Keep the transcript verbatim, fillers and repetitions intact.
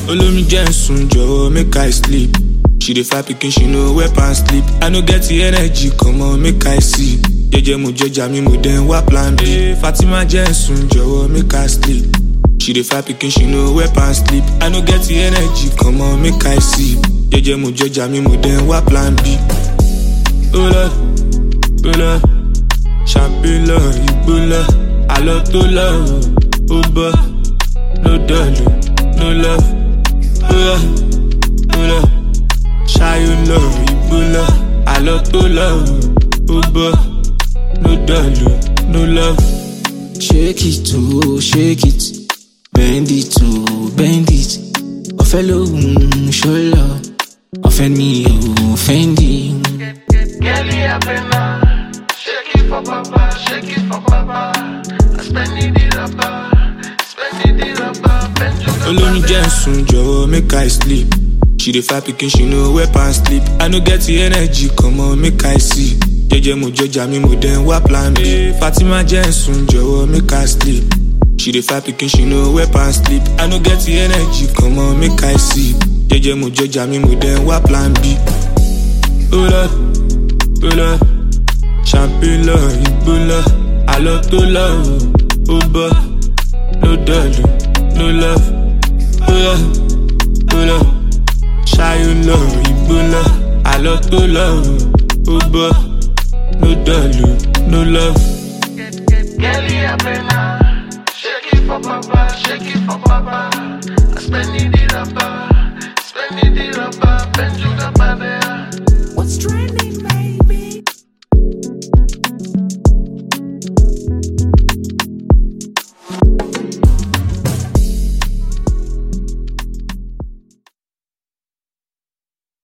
Olómi jẹ́ sùn jọ̀wọ́ make I sleep. She dey fire pikin, she no wear pants sleep. I no get the energy, come on, make I see. Jẹ́jẹ́ mo jẹ́jà mi mo den wa plan B. Hey, Fatima jẹ́ sùn jọ̀wọ́ make I sleep. She dey fire pikin, she no wear pants sleep. I no get the energy, come on, make I see. Jẹ́jẹ́ mo jẹ́jà mi mo den wa plan B. Oh Lord, oh Lord, champagne lọ, igbó lọ, àlọ́ tó lọ, ó bọ́, no dolly, no love. Oh Lord, oh Lord. Ṣayó lọ, igbó lọ, àlọ́ tó lọ, ó bọ́, no dolly, no love. Shake it, oh, shake it, bend it, oh, bend it. Ọ̀fẹ́ lóhùn ṣọlọ, ọ̀fẹ́ mi ò fẹ́ndì. Girl, you pena, shake it for papa, shake it for papa. I spend it the rapper, spend it the rapper, bend your Olómi jẹ́ sùn jọ̀wọ́ make I sleep. She dey fire pikin, she no wear pants sleep. I no get the energy, come on, make I see. Jẹ́jẹ́ mo jẹ́jà mi mo den wa plan B. Hey, Fatima jẹ́ sùn jọ̀wọ́ make I sleep. She dey fire pikin, she no wear pants sleep. I no get the energy, come on, make I see. Jẹ́jẹ́ mo jẹ́jà mi mo den wa plan B. Oh Lord, oh Lord, champagne lọ, igbó lọ, àlọ́ tó lọ, ó bọ́, no dolly, no love. Oh Lord, oh Lord. Ṣayó lọ, igbó lọ, àlọ́ tó lọ, ó bọ́, no dolly, no love. Girl, you pena, shake it for papa, shake it for papa. I spend it the rapper.